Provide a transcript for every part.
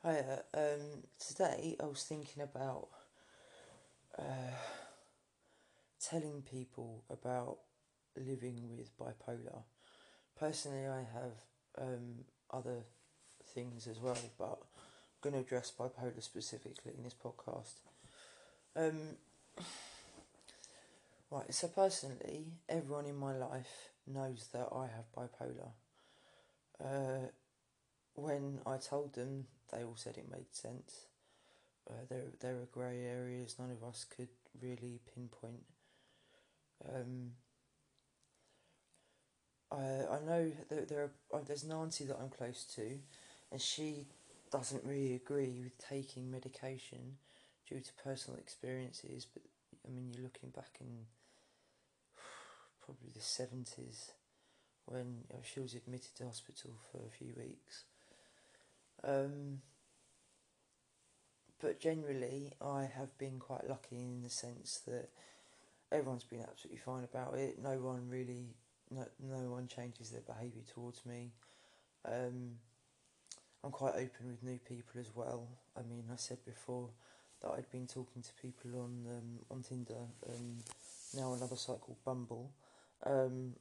Hiya, today I was thinking about uh, telling people about living with bipolar. Personally, I have other things as well, but I'm going to address bipolar specifically in this podcast. Um, right, so personally, everyone in my life knows that I have bipolar. Uh, when I told them, they all said it made sense. There are grey areas none of us could really pinpoint. Um, I know that there's an auntie that I'm close to, and she doesn't really agree with taking medication due to personal experiences. But I mean, you're looking back in probably the 70s when she was admitted to hospital for a few weeks. Um, but generally, I have been quite lucky in the sense that everyone's been absolutely fine about it. No one changes their behaviour towards me. Um, I'm quite open with new people as well. I mean, I said before that I'd been talking to people on Tinder and now another site called Bumble. Um,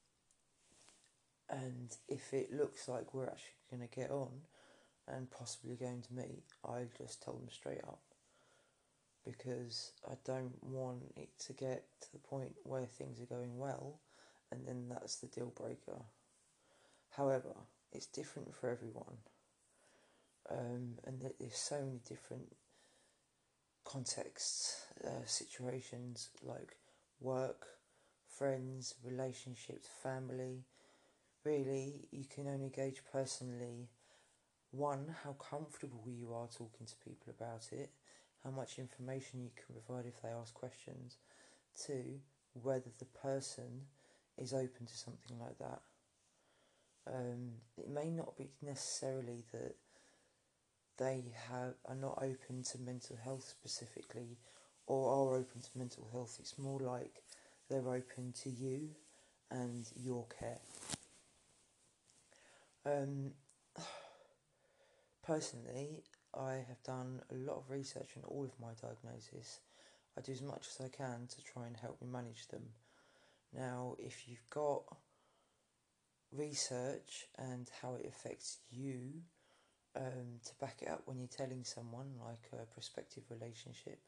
and if it looks like we're actually going to get on and possibly going to meet, I just tell them straight up, because I don't want it to get to the point where things are going well and then that's the deal breaker. However, it's different for everyone, and there's so many different contexts, situations like work, friends, relationships, family. Really, you can only gauge personally, one, how comfortable you are talking to people about it, how much information you can provide if they ask questions, two, whether the person is open to something like that. It may not be necessarily that are not open to mental health specifically, or are open to mental health. It's more like they're open to you and your care. Um, Personally, I have done a lot of research on all of my diagnoses. I do as much as I can to try and help me manage them. Now, if you've got research and how it affects you, to back it up when you're telling someone, like a prospective relationship,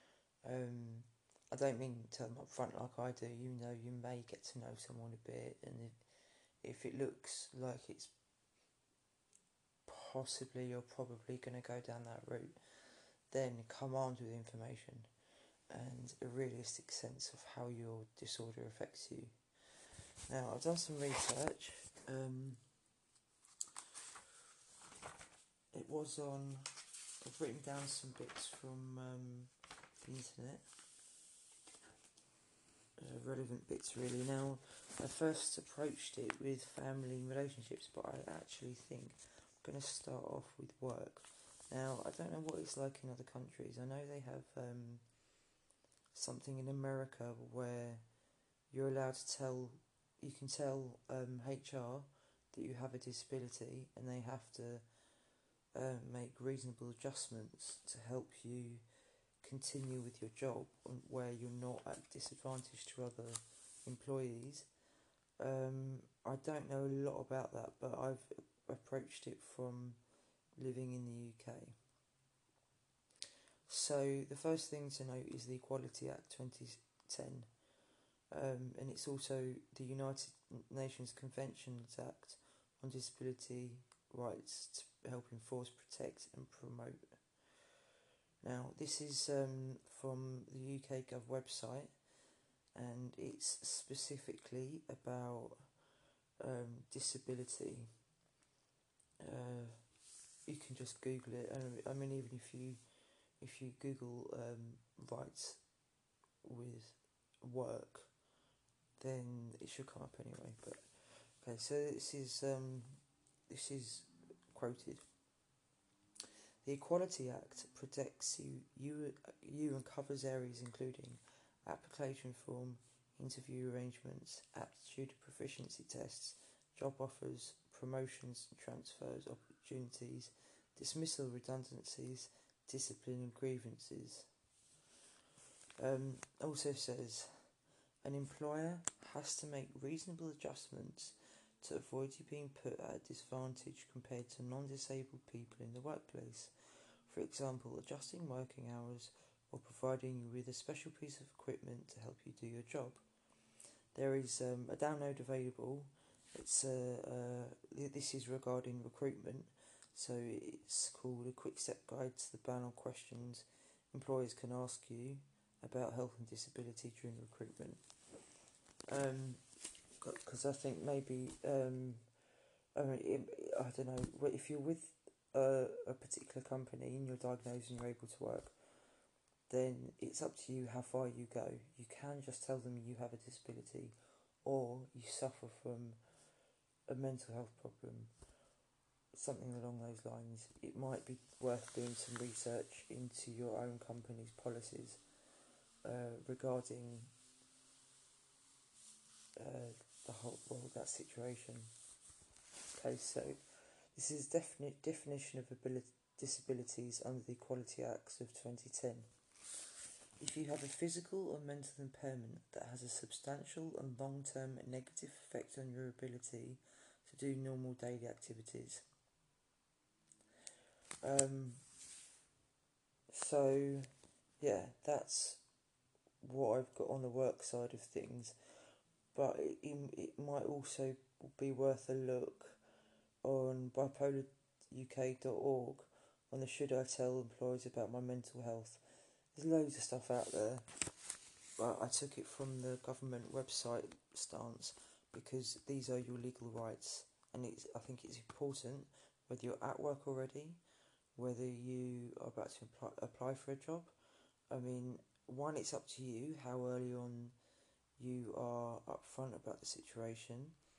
I don't mean tell them up front like I do. You may get to know someone a bit, and if it looks like it's possibly or probably going to go down that route, then come armed with information and a realistic sense of how your disorder affects you. Now, I've done some research. It was on. I've written down some bits from the internet, relevant bits really. Now, I first approached it with family and relationships, but I actually think I'm going to start off with work. Now, I don't know what it's like in other countries. I know they have something in America where you're allowed to you can tell HR that you have a disability, and they have to make reasonable adjustments to help you continue with your job where you're not at disadvantage to other employees. I don't know a lot about that, but I've approached it from living in the UK. So the first thing to note is the Equality Act 2010, and it's also the United Nations Conventions Act on Disability Rights to help enforce, protect and promote. Now, this is from the UK Gov website, and it's specifically about disability. You can just Google it. I mean, even if you Google rights with work, then it should come up anyway. But okay, so this is quoted. The Equality Act protects you and covers areas including application form, interview arrangements, aptitude and proficiency tests, job offers, promotions and transfers, opportunities, dismissal, redundancies, discipline and grievances. Also says, an employer has to make reasonable adjustments to avoid you being put at a disadvantage compared to non-disabled people in the workplace. For example, adjusting working hours or providing you with a special piece of equipment to help you do your job. There is a download available. This is regarding recruitment, so it's called A Quick Step Guide to the Banal Questions Employers Can Ask You About Health and Disability During Recruitment. Because I think maybe, I don't know, if you're with a particular company and you're diagnosed and you're able to work, then it's up to you how far you go. You can just tell them you have a disability or you suffer from a mental health problem, something along those lines. It might be worth doing some research into your own company's policies regarding that situation. Okay, so this is definition of disabilities under the Equality Acts of 2010. If you have a physical or mental impairment that has a substantial and long-term negative effect on your ability to do normal daily activities. So, yeah, that's what I've got on the work side of things. But it might also be worth a look on bipolaruk.org on the Should I Tell Employers About My Mental Health. There's loads of stuff out there, but I took it from the government website stance because these are your legal rights, and I think it's important whether you're at work already, whether you are about to apply for a job. I mean, one, it's up to you how early on you are upfront about the situation,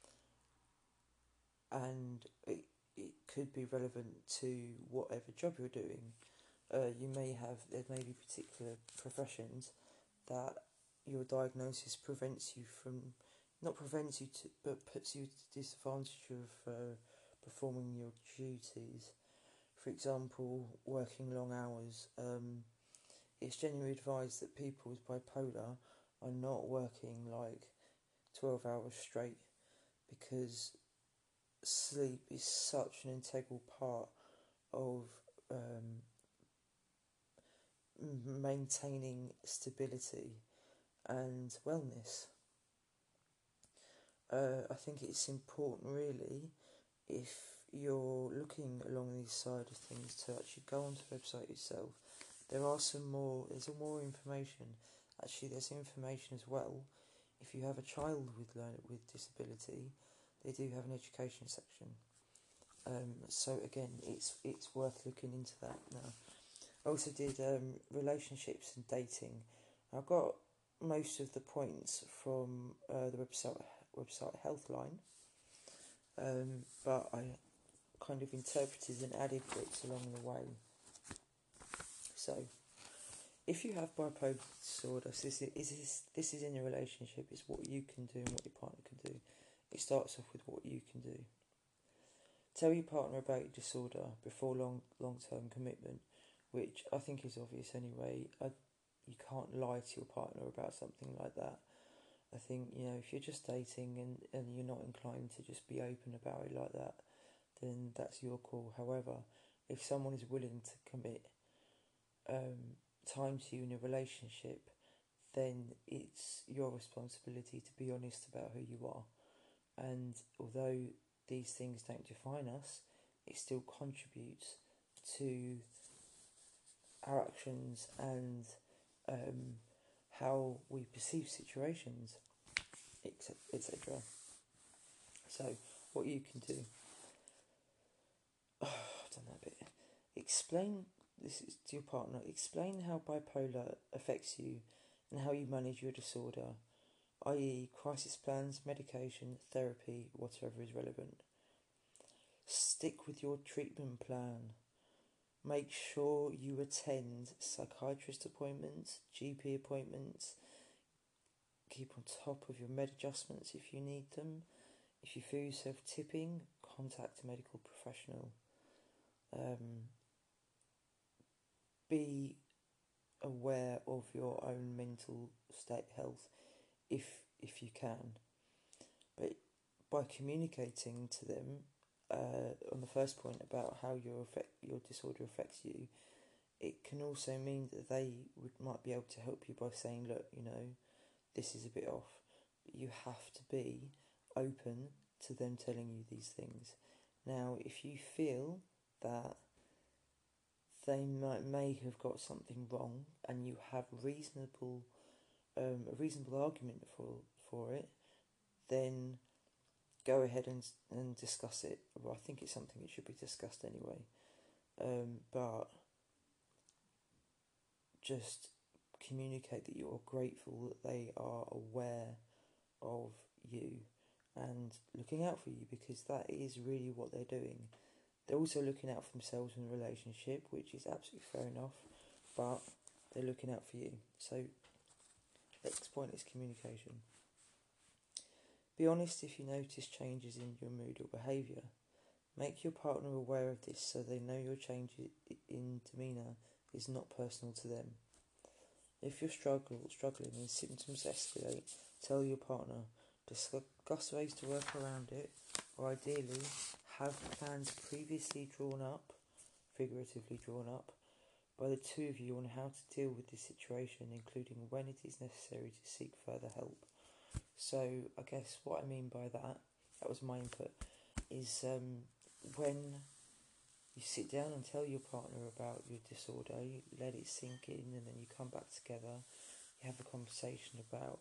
and it could be relevant to whatever job you're doing. There may be particular professions that your diagnosis prevents you from, not prevents you to, but puts you to disadvantage of performing your duties. For example, working long hours. It's generally advised that people with bipolar are not working like 12 hours straight, because sleep is such an integral part of maintaining stability and wellness. I think it's important, really, if you're looking along these side of things, to actually go onto the website yourself. There's more information. Actually, there's information as well. If you have a child with disability, they do have an education section. So again, it's worth looking into that now. I also did relationships and dating. I got most of the points from the website Healthline, but I kind of interpreted and added bits along the way. So, if you have bipolar disorder, this is in a relationship. It's what you can do and what your partner can do. It starts off with what you can do. Tell your partner about your disorder before long-term commitment, which I think is obvious anyway. You can't lie to your partner about something like that. I think, if you're just dating and you're not inclined to just be open about it like that, then that's your call. However, if someone is willing to commit time to you in a relationship, then it's your responsibility to be honest about who you are. And although these things don't define us, it still contributes to our actions and how we perceive situations, etc. So, what you can do, I've done that bit. Explain, this is to your partner, explain how bipolar affects you and how you manage your disorder, i.e. crisis plans, medication, therapy, whatever is relevant. Stick with your treatment plan. Make sure you attend psychiatrist appointments, GP appointments. Keep on top of your med adjustments if you need them. If you feel yourself tipping, contact a medical professional. be aware of your own mental state health if you can. But by communicating to them on the first point about how your disorder affects you, it can also mean that they might be able to help you by saying, look, this is a bit off. But you have to be open to them telling you these things. Now, if you feel that they may have got something wrong and you have a reasonable argument for it, then go ahead and discuss it. Well, I think it's something that should be discussed anyway. But just communicate that you're grateful that they are aware of you and looking out for you, because that is really what they're doing. They're also looking out for themselves in a relationship, which is absolutely fair enough, but they're looking out for you. So, next point is communication. Be honest if you notice changes in your mood or behaviour. Make your partner aware of this so they know your change in demeanour is not personal to them. If you're struggling and symptoms escalate, tell your partner. Discuss ways to work around it, or ideally have plans previously figuratively drawn up, by the two of you on how to deal with the situation, including when it is necessary to seek further help. So I guess what I mean by that was my input, is when you sit down and tell your partner about your disorder, you let it sink in, and then you come back together, you have a conversation about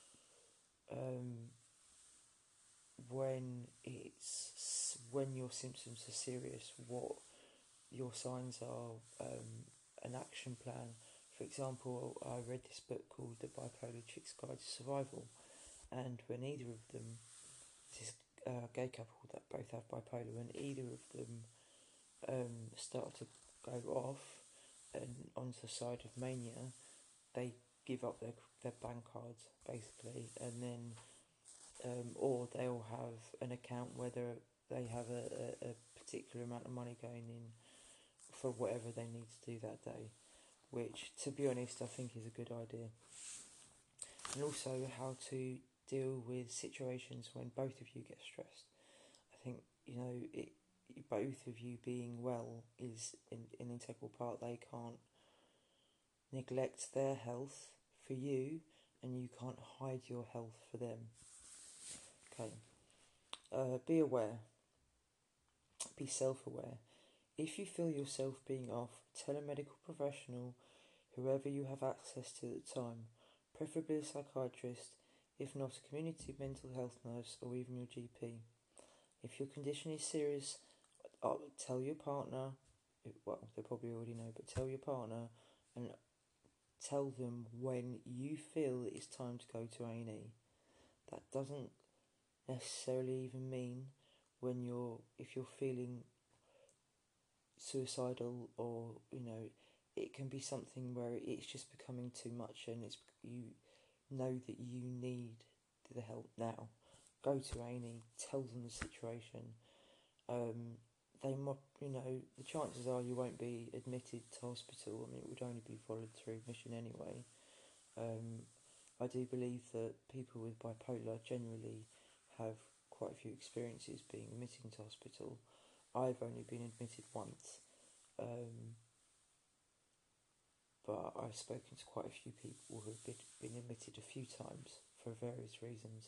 when your symptoms are serious, what your signs are, an action plan. For example, I read this book called The Bipolar Chick's Guide to Survival, and when either of them, this gay couple that both have bipolar, when either of them start to go off and onto the side of mania, they give up their bank cards basically, and then or they'll have an account where they have a particular amount of money going in for whatever they need to do that day, which, to be honest, I think is a good idea. And also how to deal with situations when both of you get stressed. I think, both of you being well is an integral part. They can't neglect their health for you, and you can't hide your health for them. Okay. Be aware. Be self-aware. If you feel yourself being off, tell a medical professional, whoever you have access to at the time, preferably a psychiatrist, if not a community mental health nurse or even your GP. If your condition is serious, tell your partner, well, they probably already know, but tell your partner and tell them when you feel it's time to go to A&E. That doesn't necessarily even mean if you're feeling suicidal, or it can be something where it's just becoming too much and you know that you need the help now. Go to A&E, tell them the situation. They might, the chances are you won't be admitted to hospital. I mean, it would only be voluntary admission anyway. I do believe that people with bipolar generally have quite a few experiences being admitted to hospital. I've only been admitted once, but I've spoken to quite a few people who've been admitted a few times for various reasons.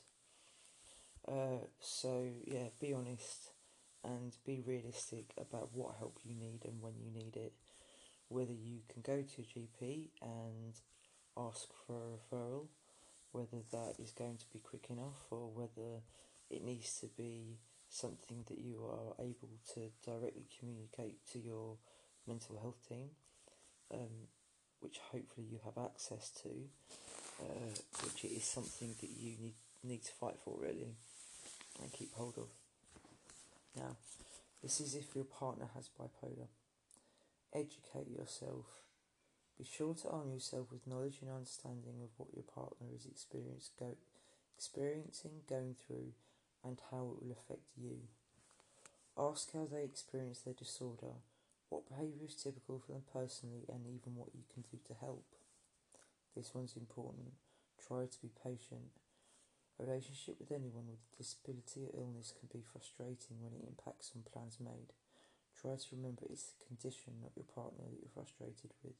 So yeah, be honest and be realistic about what help you need and when you need it. Whether you can go to a GP and ask for a referral, whether that is going to be quick enough, or whether it needs to be something that you are able to directly communicate to your mental health team, which hopefully you have access to, which is something that you need to fight for really and keep hold of. Now, this is if your partner has bipolar. Educate yourself. Be sure to arm yourself with knowledge and understanding of what your partner is experiencing, going through, and how it will affect you. Ask how they experience their disorder, What behaviour is typical for them personally, and even what you can do to help. This one's important. Try to be patient. A relationship with anyone with a disability or illness can be frustrating when it impacts on plans made. Try to remember it's the condition, not your partner, that you're frustrated with.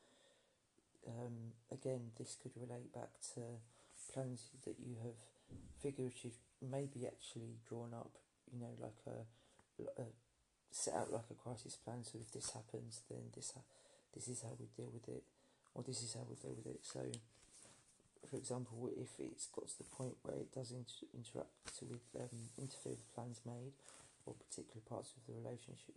Again, this could relate back to plans that you have figuratively, maybe actually drawn up, like a set out like a crisis plan. So if this happens, then this is how we deal with it, or this is how we deal with it. So, for example, if it's got to the point where it does interfere with plans made or particular parts of the relationship,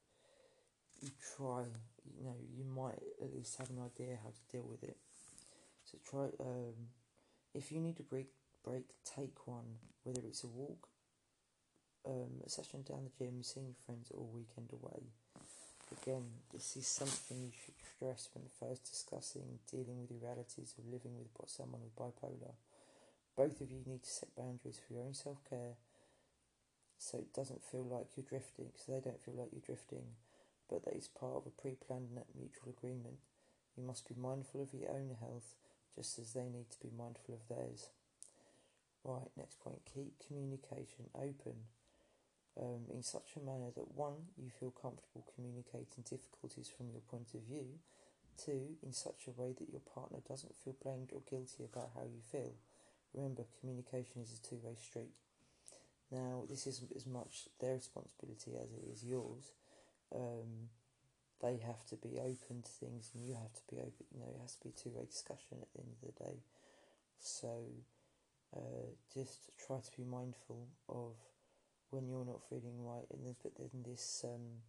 you might at least have an idea how to deal with it. So try, if you need a break, take one, whether it's a walk, a session down the gym, seeing your friends, or a weekend away. Again, this is something you should stress when first discussing dealing with the realities of living with someone with bipolar. Both of you need to set boundaries for your own self-care, so it doesn't feel like you're drifting, so they don't feel like you're drifting, but that is part of a pre-planned mutual agreement. You must be mindful of your own health, just as they need to be mindful of theirs. Right, next point, keep communication open. In such a manner that 1, you feel comfortable communicating difficulties from your point of view, 2, in such a way that your partner doesn't feel blamed or guilty about how you feel. Remember, communication is a two-way street. Now, this isn't as much their responsibility as it is yours. They have to be open to things, and you have to be open. It has to be a two-way discussion at the end of the day. So, just try to be mindful of when you're not feeling right, but then this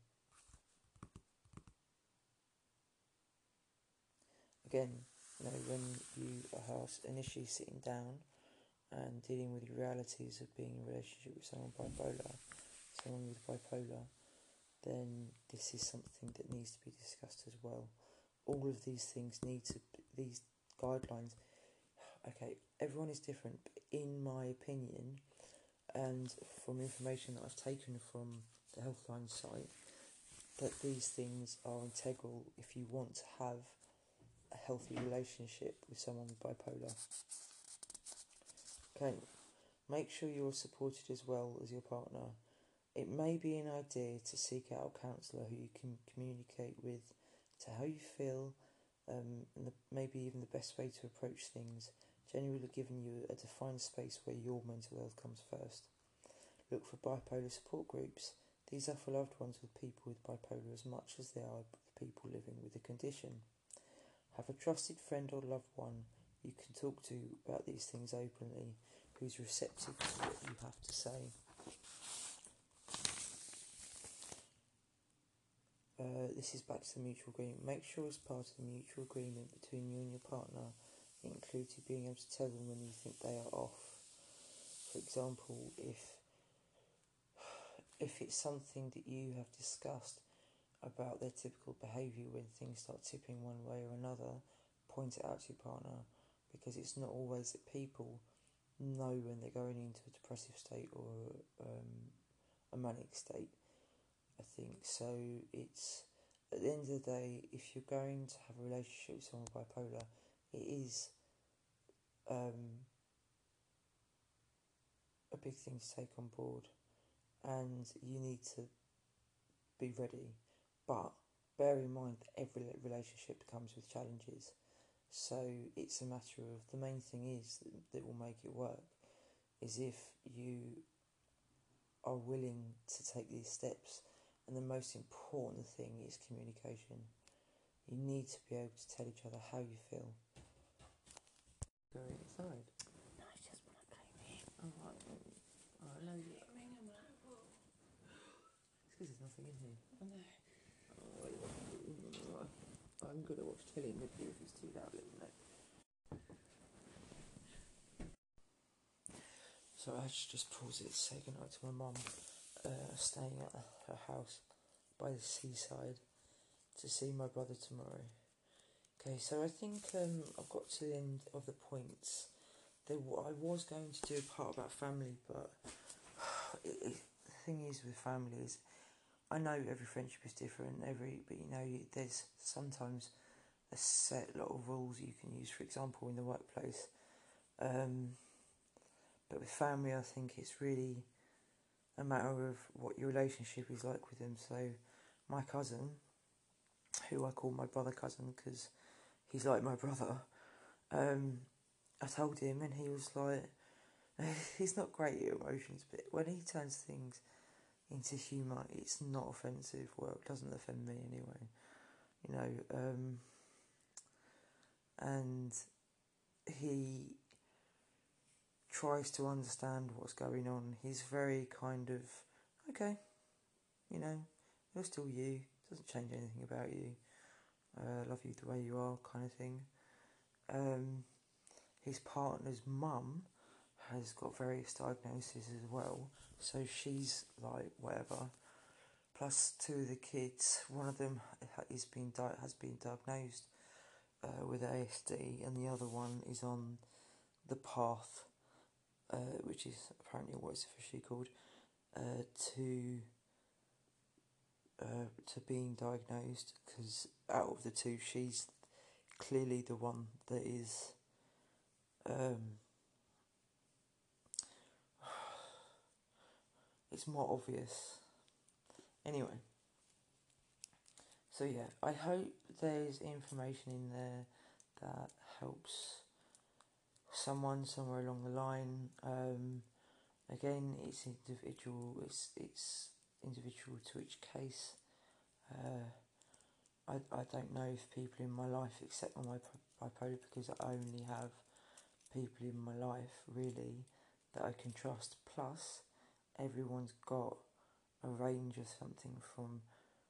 again, when you are initially sitting down and dealing with the realities of being in a relationship with someone with bipolar, then this is something that needs to be discussed as well. All of these things these guidelines, okay, everyone is different, but in my opinion, and from information that I've taken from the Healthline site, that these things are integral if you want to have a healthy relationship with someone with bipolar. Okay, make sure you're supported as well as your partner. It may be an idea to seek out a counsellor who you can communicate with to how you feel, and maybe even the best way to approach things, generally giving you a defined space where your mental health comes first. Look for bipolar support groups. These are for loved ones with people with bipolar as much as they are with people living with the condition. Have a trusted friend or loved one you can talk to about these things openly, who's receptive to what you have to say. This is back to the mutual agreement. Make sure as part of the mutual agreement between you and your partner, it includes you being able to tell them when you think they are off. For example, if it's something that you have discussed about their typical behaviour when things start tipping one way or another, point it out to your partner, because it's not always that people know when they're going into a depressive state or a manic state, I think. So it's, at the end of the day, if you're going to have a relationship with someone with bipolar, it is a big thing to take on board, and you need to be ready. But bear in mind that every relationship comes with challenges, so it's a matter of, the main thing is that will make it work is if you are willing to take these steps. And the most important thing is communication. You need to be able to tell each other how you feel. Go inside. No, it's just when I came in. Alright, I know you. It's because there's nothing in here. I know. I'm good at watching telly with you. If it's too loud, let me know. So I should just pause it to say goodnight to my mum, staying at her house by the seaside, to see my brother tomorrow. Okay, so I think I've got to the end of the points. I was going to do a part about family, but the thing is with family is I know every friendship is different, but there's sometimes a set lot of rules you can use, for example, in the workplace. But with family, I think it's really a matter of what your relationship is like with them. So my cousin, who I call my brother cousin because he's like my brother, I told him and he was like, he's not great at emotions, but when he turns things into humour, it's not offensive. Well, it doesn't offend me anyway, and he tries to understand what's going on. He's very kind of, okay, you're still you, doesn't change anything about you, love you the way you are, kind of thing. His partner's mum has got various diagnoses as well, so she's like whatever. Plus, two of the kids, one of them has been diagnosed with ASD, and the other one is on the path, which is apparently what it's officially called, to being diagnosed. Because out of the two, she's clearly the one that is. It's more obvious. Anyway. So yeah, I hope there's information in there that helps someone somewhere along the line. Again, it's individual. It's individual to each case. I don't know if people in my life accept my bipolar because I only have people in my life really that I can trust. Plus, everyone's got a range of something from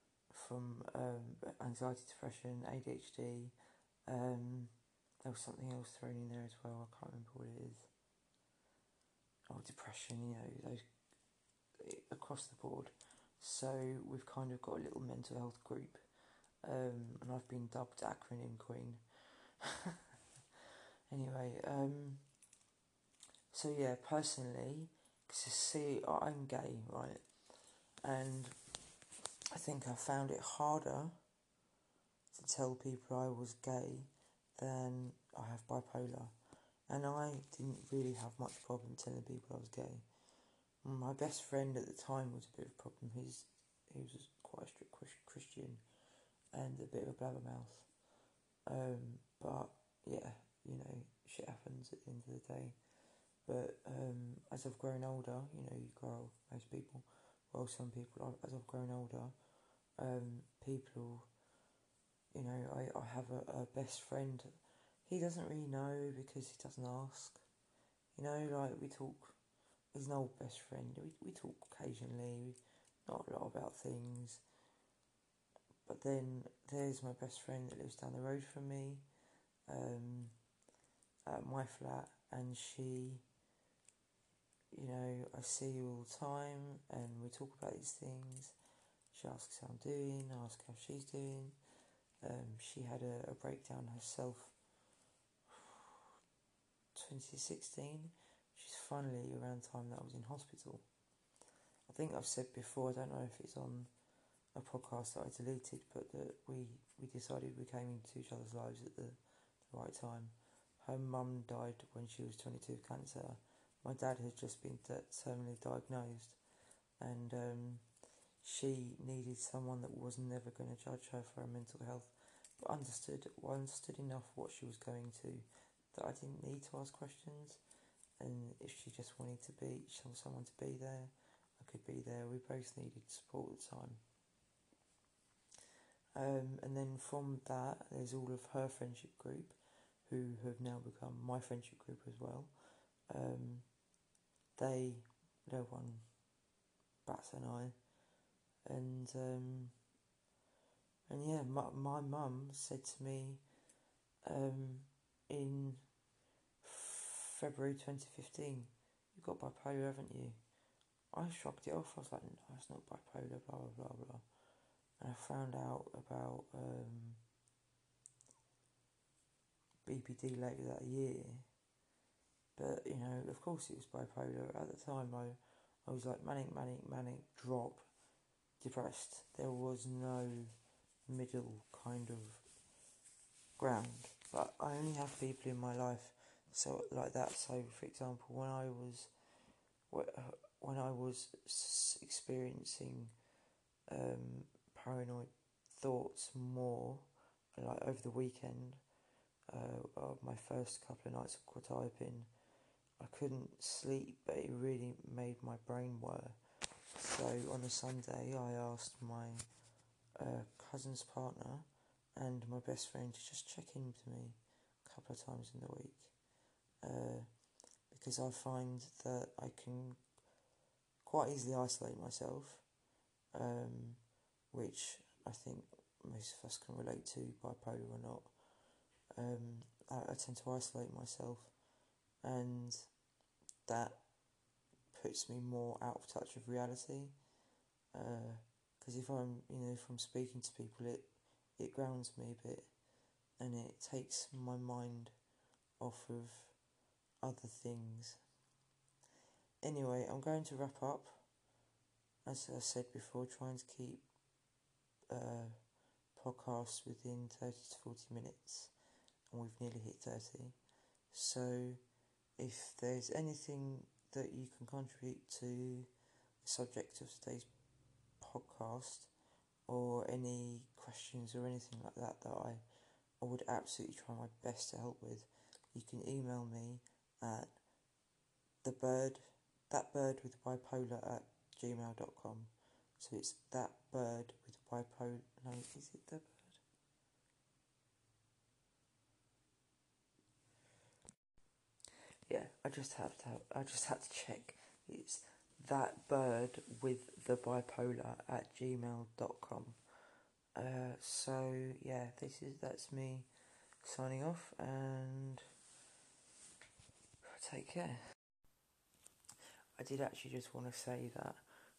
anxiety, depression, ADHD. There was something else thrown in there as well. I can't remember what it is. Oh, depression. Those across the board. So we've kind of got a little mental health group, and I've been dubbed acronym queen. Anyway, so yeah, personally, because I'm gay, right, and I think I found it harder to tell people I was gay than I have bipolar, and I didn't really have much problem telling people I was gay. My best friend at the time was a bit of a problem. He was quite a strict Christian and a bit of a blabbermouth. But yeah, shit happens at the end of the day. But as I've grown older, you grow, most people, well, some people, as I've grown older, people, I have a best friend. He doesn't really know because he doesn't ask. We talk. He's an old best friend. We talk occasionally, not a lot about things. But then there's my best friend that lives down the road from me, at my flat, and she, I see her all the time, and we talk about these things. She asks how I'm doing, I ask how she's doing. She had a breakdown herself 2016, which is funnily around the time that I was in hospital. I think I've said before, I don't know if it's on a podcast that I deleted, but that we decided we came into each other's lives at the right time. Her mum died when she was 22 of cancer. My dad had just been terminally diagnosed, and she needed someone that was never going to judge her for her mental health, but understood enough what she was going to, that I didn't need to ask questions, and if she just wanted someone to be there, I could be there. We both needed support at the time. And then from that, there's all of her friendship group, who have now become my friendship group as well. No one bats an eye, and yeah, my mum said to me, in February 2015, "You've got bipolar, haven't you?" I shrugged it off. I was like, "No, it's not bipolar, blah blah blah blah." And I found out about BPD later that year. But, of course it was bipolar. At the time, I was like manic, drop, depressed. There was no middle kind of ground. But I only have people in my life so like that. So, for example, when I was experiencing paranoid thoughts more, like over the weekend, of my first couple of nights of quadriping, I couldn't sleep, but it really made my brain whir. So on a Sunday, I asked my cousin's partner and my best friend to just check in with me a couple of times in the week, because I find that I can quite easily isolate myself, which I think most of us can relate to, bipolar or not. I tend to isolate myself, and that puts me more out of touch with reality. Because if I'm speaking to people, it grounds me a bit, and it takes my mind off of other things. Anyway, I'm going to wrap up. As I said before, trying to keep podcasts within 30 to 40 minutes, and we've nearly hit 30. So if there's anything that you can contribute to the subject of today's podcast, or any questions or anything like that I would absolutely try my best to help with, you can email me at thatbirdwithbipolar@gmail.com. So it's thatbirdwithbipolar. No, is it the bird? Yeah, I just had to check. It's thatbirdwiththebipolar@gmail.com. So yeah, that's me signing off, and take care. I did actually just want to say that,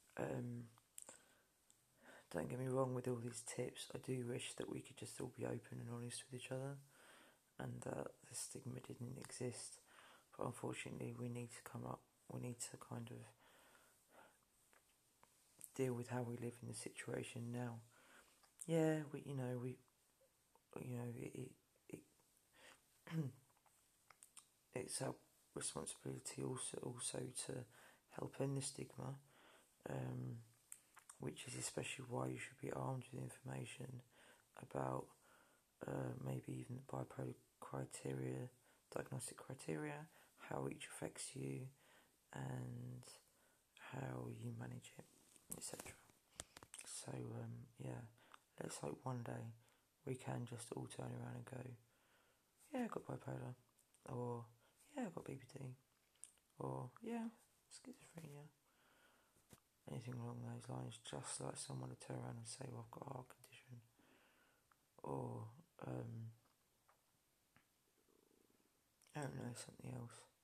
don't get me wrong with all these tips, I do wish that we could just all be open and honest with each other, and that the stigma didn't exist, but unfortunately we need to kind of deal with how we live in the situation now. Yeah, it's our responsibility also to help end the stigma, which is especially why you should be armed with information about maybe even bipolar diagnostic criteria, how each affects you, and how you manage it, etc. So yeah, let's hope one day we can just all turn around and go, yeah, I've got bipolar, or yeah, I've got BPD, or yeah, schizophrenia, anything along those lines, just like someone to turn around and say, well, I've got a heart condition, or I don't know, something else.